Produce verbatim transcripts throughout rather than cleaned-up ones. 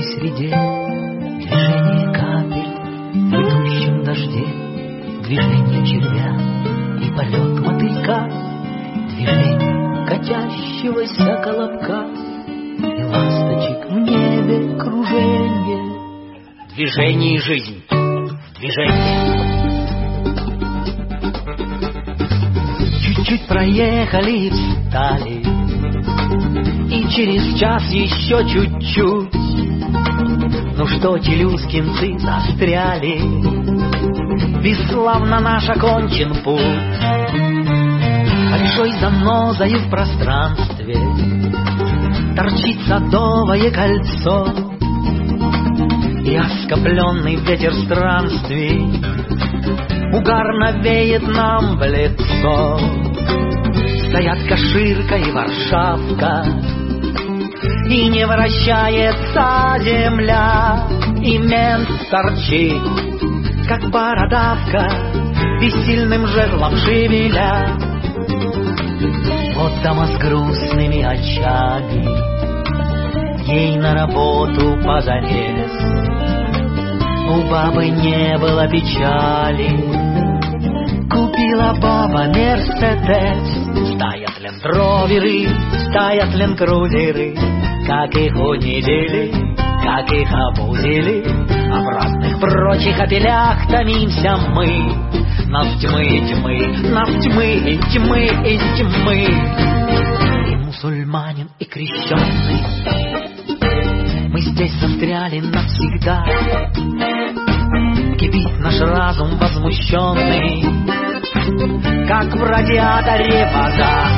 среде, движение капель в идущем дожде, движение червя и полет мотылька, движение катящегося колобка и ласточек в небе круженье. Движение и жизнь, движение. Чуть-чуть проехали и встали, и через час еще чуть-чуть. Ну что, челюскинцы застряли, бесславно наш окончен путь. Большой занозою в пространстве торчит садовое кольцо, и оскопленный ветер странствий угарно веет нам в лицо. Стоят Каширка и Варшавка, и не вращается земля, и мент торчит, как бородавка, бессильным жезлом шевеля. Вот дама с грустными очами, ей на работу позарез. У бабы не было печали, купила баба Мерседес. Стоят лендроверы, стоят ленд-крузеры, как их унизили, как их обузили. А в разных прочих опелях томимся мы. Нас тьмы и тьмы, нас тьмы и тьмы и тьмы. И мусульманин, и крещеный, мы здесь застряли навсегда. Кипит наш разум возмущенный, как в радиаторе вода.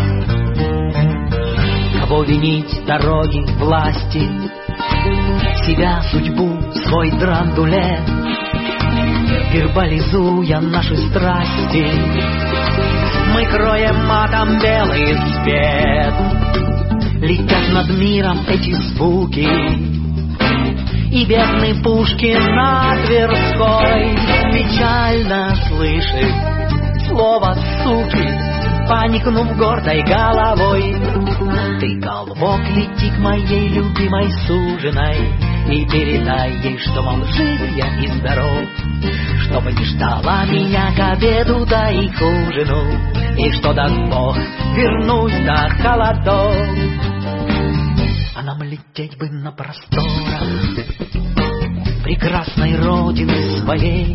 Кого винить, дороги, власти, себя, судьбу, свой драндулет, вербализуя наши страсти, мы кроем матом белый свет. Летят над миром эти звуки, и бедный Пушкин на Тверской печально слышит слово «суки», поникнув гордой головой. Ты, колобок, лети к моей любимой суженой и передай ей, что, мол, жив я и здоров, чтобы не ждала меня к обеду, да и к ужину, и что даст Бог вернусь до холодов. А нам лететь бы на просторах прекрасной родины своей,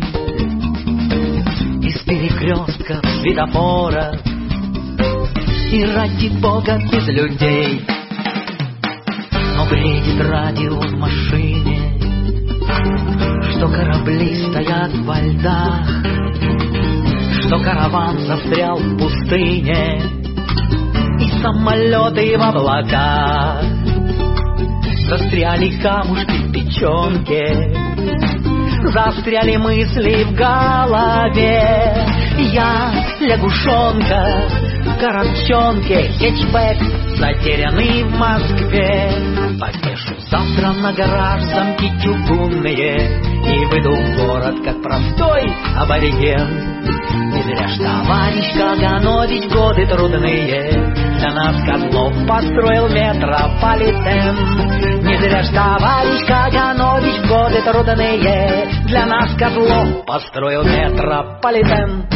из перекрестков светофора, и ради Бога без людей. Но бредит радио в машине, что корабли стоят во льдах, что караван застрял в пустыне, и самолеты в облаках. Застряли камушки в печенке, застряли мысли в голове. Я лягушонка в коробчонке, хэтчбэк, затерянный в Москве. Повешу завтра на гараж замки чугунные и выйду в город, как простой абориген. Не зря ж товарищ Каганович годы трудные для нас, козлов, построил метрополитен. Не зря ж товарищ Каганович годы трудные для нас, козлов, построил метрополитен.